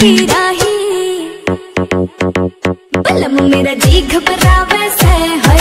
की राही। बलम मेरा जी घबरावे से है